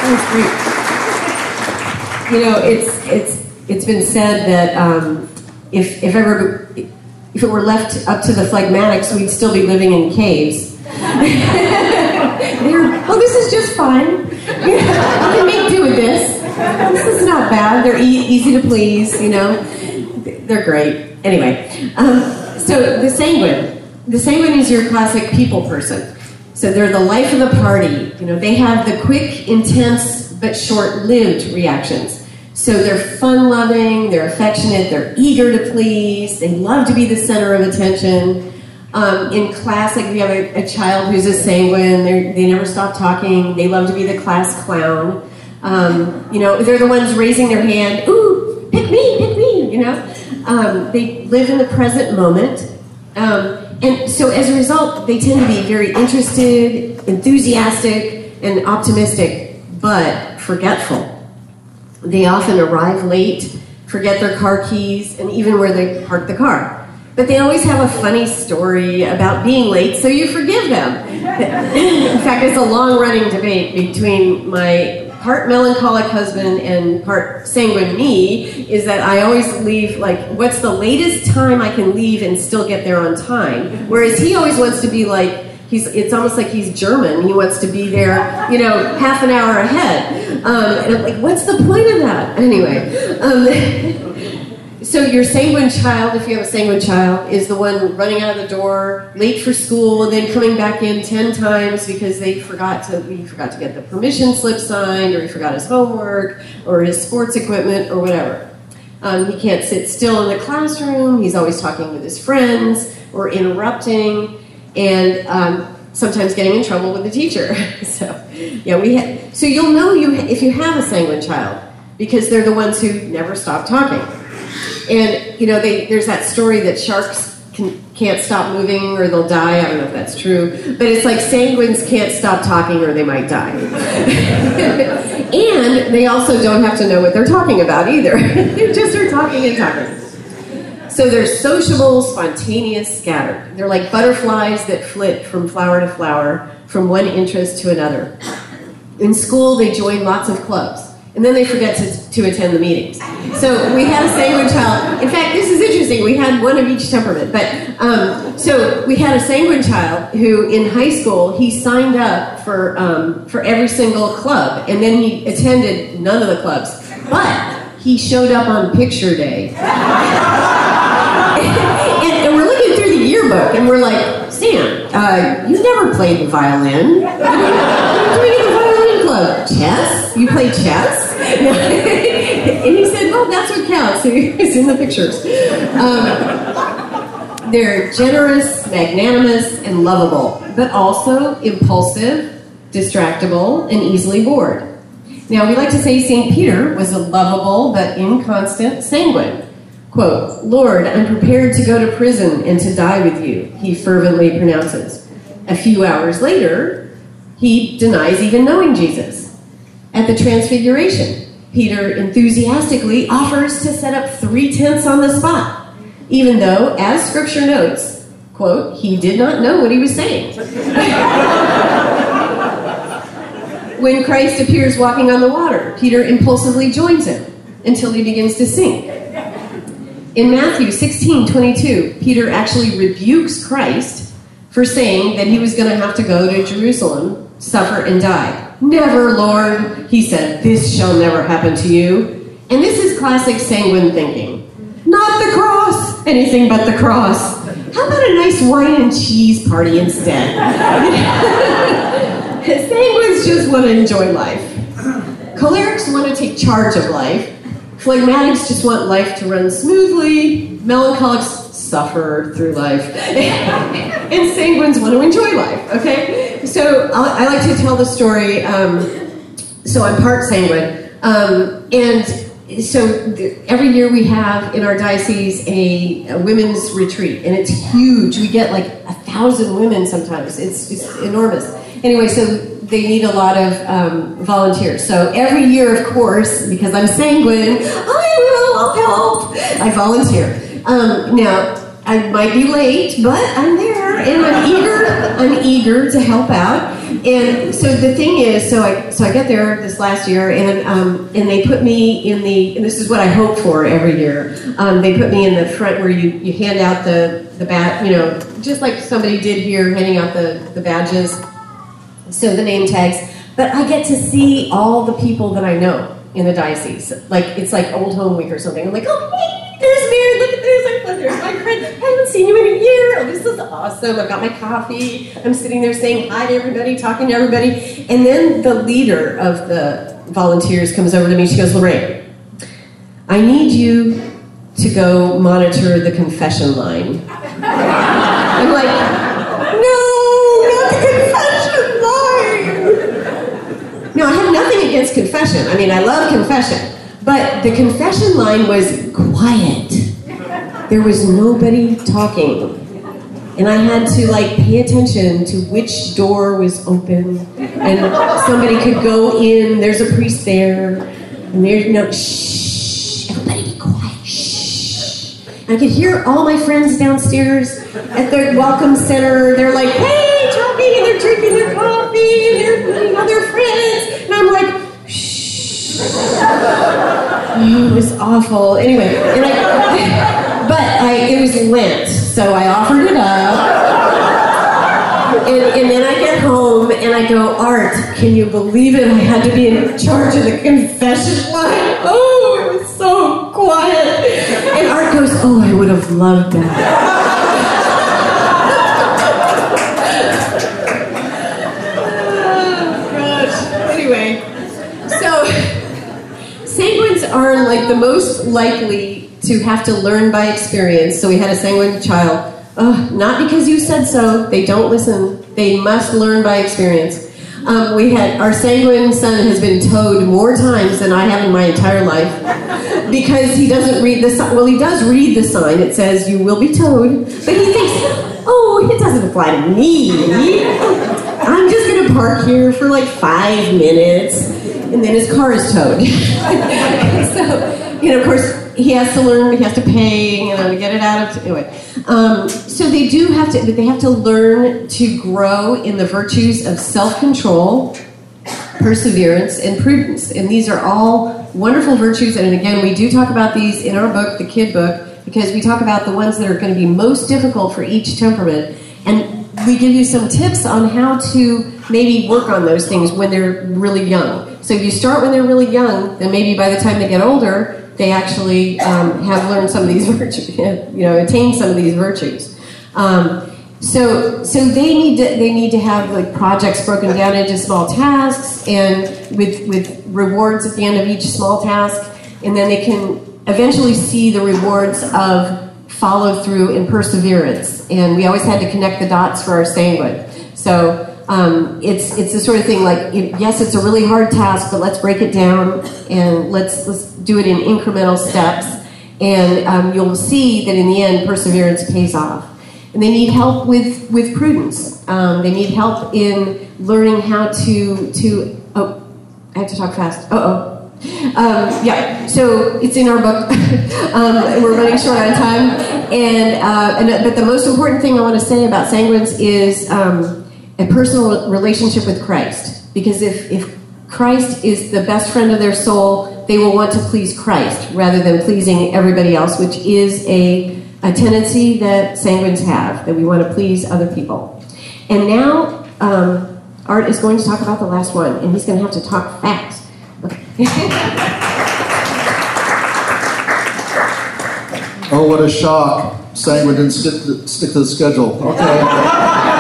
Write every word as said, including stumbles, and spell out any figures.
That's great. You know, it's it's it's been said that um, if if ever if it were left up to the phlegmatics, we'd still be living in caves. They're, oh, this is just fine. I can make do with this. This is not bad. They're e- easy to please. You know, they're great. Anyway, um, so the sanguine. The sanguine is your classic people person. So they're the life of the party. You know, they have the quick, intense, but short-lived reactions. So they're fun-loving, they're affectionate, they're eager to please, they love to be the center of attention. Um, in classic, we have a, a child who's a sanguine. They're, they never stop talking. They love to be the class clown. Um, you know, they're the ones raising their hand. Ooh, pick me, pick me, you know. Um, they live in the present moment. Um, And so as a result, they tend to be very interested, enthusiastic, and optimistic, but forgetful. They often arrive late, forget their car keys, and even where they park the car. But they always have a funny story about being late, so you forgive them. In fact, it's a long-running debate between my part melancholic husband and part sanguine me, is that I always leave, like, what's the latest time I can leave and still get there on time? Whereas he always wants to be like, he's, it's almost like he's German. He wants to be there, you know, half an hour ahead. Um, and I'm like, what's the point of that? Anyway, um, so your sanguine child, if you have a sanguine child, is the one running out of the door, late for school, and then coming back in ten times because they forgot to, he forgot to get the permission slip signed, or he forgot his homework, or his sports equipment, or whatever. Um, he can't sit still in the classroom. He's always talking with his friends, or interrupting, and um, sometimes getting in trouble with the teacher. so, yeah, we ha- so you'll know you ha- if you have a sanguine child, because they're the ones who never stop talking. And, you know, they, there's that story that sharks can, can't stop moving or they'll die. I don't know if that's true. But it's like sanguines can't stop talking or they might die. And they also don't have to know what they're talking about either. They just are talking and talking. So they're sociable, spontaneous, scattered. They're like butterflies that flit from flower to flower, from one interest to another. In school, they join lots of clubs. And then they forget to, to attend the meetings. So we had a sanguine child. In fact, this is interesting. We had one of each temperament. But um, so we had a sanguine child who, in high school, he signed up for um, for every single club, and then he attended none of the clubs. But he showed up on picture day. and, and we're looking through the yearbook, and we're like, Sam, uh, you've never played the violin. What are you doing in the violin club? Chess? You play chess? And he said, well, that's what counts. He's in the pictures. Um, they're generous, magnanimous, and lovable, but also impulsive, distractible, and easily bored. Now, we like to say Saint Peter was a lovable but inconstant sanguine. Quote, Lord, I'm prepared to go to prison and to die with you, he fervently pronounces. A few hours later, he denies even knowing Jesus. At the Transfiguration, Peter enthusiastically offers to set up three tents on the spot, even though, as Scripture notes, quote, he did not know what he was saying. When Christ appears walking on the water, Peter impulsively joins him until he begins to sink. In Matthew sixteen twenty-two, Peter actually rebukes Christ for saying that he was going to have to go to Jerusalem, suffer, and die. Never, Lord, he said, this shall never happen to you. And this is classic sanguine thinking. Not the cross, anything but the cross. How about a nice wine and cheese party instead? Sanguines just want to enjoy life. Cholerics want to take charge of life. Phlegmatics just want life to run smoothly. Melancholics suffer through life. And sanguines want to enjoy life, okay? So I like to tell the story. Um, so I'm part sanguine. Um, and so the, every year we have in our diocese a, a women's retreat. And it's huge. We get like a thousand women sometimes. It's just enormous. Anyway, so they need a lot of um, volunteers. So every year, of course, because I'm sanguine, I will, I'll help. I volunteer. Um, now, I might be late, but I'm there, and I'm eager. I'm eager to help out. And so the thing is, so I so I get there this last year, and um, and they put me in the, and this is what I hope for every year. Um, they put me in the front where you, you hand out the the badge, you know, just like somebody did here, handing out the, the badges, so the name tags. But I get to see all the people that I know in the diocese. Like, it's like Old Home Week or something. I'm like, oh, hey, there's Mary, look at this, like, there's my friend. I haven't seen you in a year. Oh, this is awesome. I've got my coffee. I'm sitting there saying hi to everybody, talking to everybody. And then the leader of the volunteers comes over to me. She goes, Lorraine, I need you to go monitor the confession line. I'm like, no, not the confession line. No, I have nothing against confession. I mean, I love confession. But the confession line was quiet. There was nobody talking. And I had to, like, pay attention to which door was open. And somebody could go in. There's a priest there. And there's no, shh, everybody be quiet, shh. I could hear all my friends downstairs at their welcome center. They're like, hey, talking, and they're drinking their coffee, and they're meeting other friends. And I'm like, shh. Oh, it was awful. Anyway, and I, but I, it was Lent, so I offered it up. And, and then I get home, and I go, Art, can you believe it? I had to be in charge of the confession line. Oh, it was so quiet. And Art goes, oh, I would have loved that. Oh, gosh. Anyway, so sanguines are like the most likely to have to learn by experience. So we had a sanguine child. Oh, not because you said so. They don't listen. They must learn by experience. Um, we had our sanguine son has been towed more times than I have in my entire life because he doesn't read the sign. Well, he does read the sign. It says you will be towed, but he thinks, oh, it doesn't apply to me. I'm just going to park here for like five minutes, and then his car is towed. So, you know, of course, he has to learn. He has to pay, you know, to get it out of. Anyway, um, so they do have to. They have to learn to grow in the virtues of self-control, perseverance, and prudence. And these are all wonderful virtues. And again, we do talk about these in our book, the Kid Book, because we talk about the ones that are going to be most difficult for each temperament. And we give you some tips on how to maybe work on those things when they're really young. So if you start when they're really young, then maybe by the time they get older, they actually um, have learned some of these virtues, you know, attained some of these virtues. Um, so, so they need to they need to have like projects broken down into small tasks and with with rewards at the end of each small task, and then they can eventually see the rewards of follow through and perseverance. And we always had to connect the dots for our sanguine. So. Um, it's it's the sort of thing like, it, yes, it's a really hard task, but let's break it down and let's let's do it in incremental steps. And um, you'll see that in the end, perseverance pays off. And they need help with, with prudence. Um, they need help in learning how to, to oh, I have to talk fast. Uh-oh. Um, yeah, so it's in our book. um, we're running short on time. And, uh, and but the most important thing I want to say about sanguines is... Um, a personal relationship with Christ. Because if, if Christ is the best friend of their soul, they will want to please Christ rather than pleasing everybody else, which is a, a tendency that sanguines have, that we want to please other people. And now, um, Art is going to talk about the last one, and he's going to have to talk fast. Okay. Oh, what a shock. Sanguine didn't stick to, stick to the schedule. Okay.